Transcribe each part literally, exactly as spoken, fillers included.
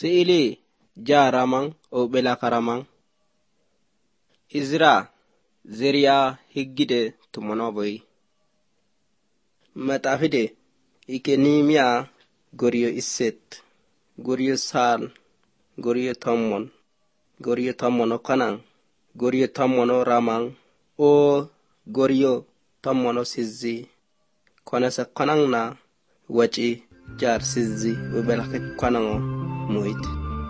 Siili jaramang o belakaramang. Izra zeriya higgide tumonoboy. Matafide ike nimiya goriyo iset, goriyo sal, goriyo tommon, goriyo tommono kanang, goriyo tommono ramang, o goriyo tommono sizzi. Konasa kanang na wachi jar sizzi o belakit kanango muit.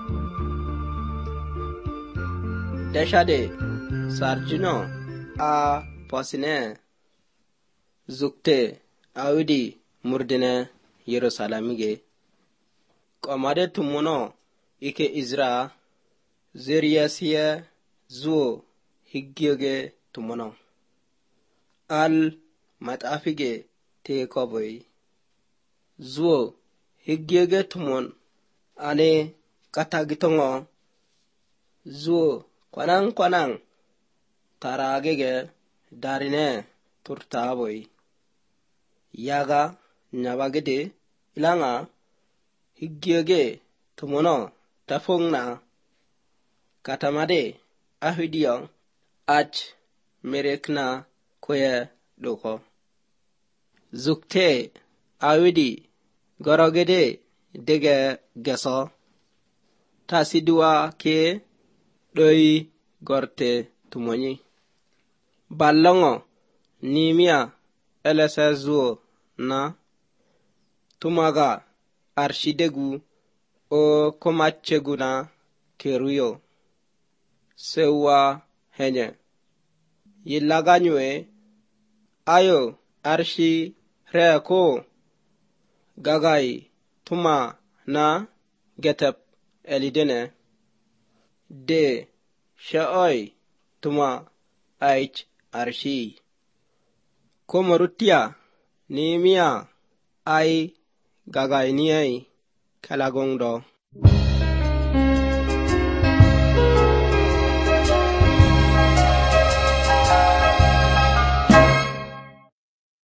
Dashade sarjino a posine zukte awidi murdine Yerusalamige. Komade tumuno ike Izra zeriyasiye zuo higgiyoge tumuno. Al matafige te koboy. Zuo higgiyoge tumun ane katagitongo. Zuo kwanang kwanang taragege darine turtaboy. Yaga nyabagede ilanga higgiyoge tumuno tafungna katamade ahidiyo ach merekna koye doko. Zukte awidi gorogede dege geso tasidua ke doi gorte tumonyi. Ballongo nimia elesezuo na tumaga arshidegu o komacheguna keruyo sewa henye. Yilaganywe ayo arshi reko gagai tuma na getep elidene de shaoi tuma aich arshi. Komorutia nimia ai gagai niai kalagongdo.